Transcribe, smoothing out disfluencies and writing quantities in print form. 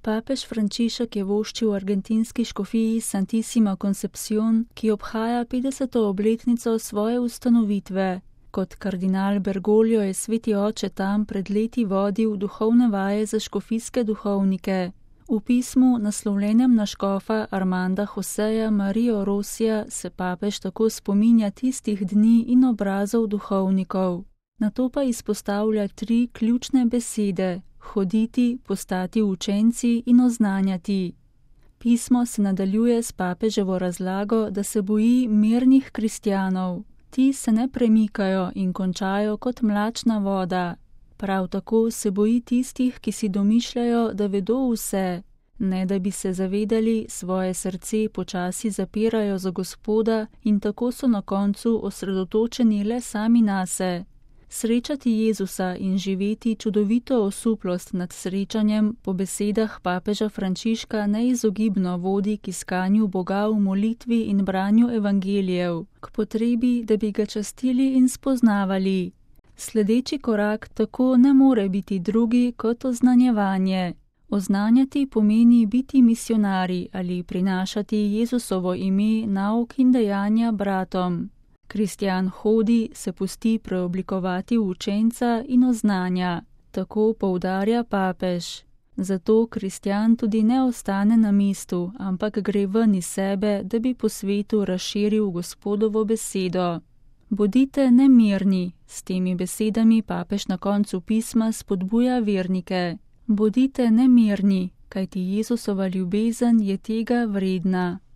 Papež Frančišek je voščil argentinski škofiji Santissima Concepción, ki obhaja 50. obletnico svoje ustanovitve. Kot kardinal Bergoglio je sveti oče tam pred leti vodil duhovne vaje za škofijske duhovnike. V pismu, naslovljenem na škofa Armanda Joseja Mario Rosija, se papež tako spominja tistih dni in obrazov duhovnikov. Nato pa izpostavlja 3 ključne besede: hoditi, postati učenci in oznanjati. Pismo se nadaljuje s papeževo razlago, da se boji mirnih kristjanov. Ti se ne premikajo in končajo kot mlačna voda. Prav tako se boji tistih, ki si domišljajo, da vedo vse, ne da bi se zavedali, svoje srce počasi zapirajo za Gospoda in tako so na koncu osredotočeni le sami nase. Srečati Jezusa in živeti čudovito osuplost nad srečanjem po besedah papeža Frančiška neizogibno vodi k iskanju Boga v molitvi in branju evangelijev, k potrebi, da bi ga častili in spoznavali. Sledeči korak tako ne more biti drugi kot oznanjevanje. Oznanjati pomeni biti misionari ali prinašati Jezusovo ime, nauk in dejanja bratom. Kristjan hodi, se pusti preoblikovati v učenca in oznanja, tako poudarja papež. Zato kristjan tudi ne ostane na mestu, ampak gre ven iz sebe, da bi po svetu razširil Gospodovo besedo. Bodite nemirni, s temi besedami papež na koncu pisma spodbuja vernike. Bodite nemirni, kajti Jezusova ljubezen je tega vredna.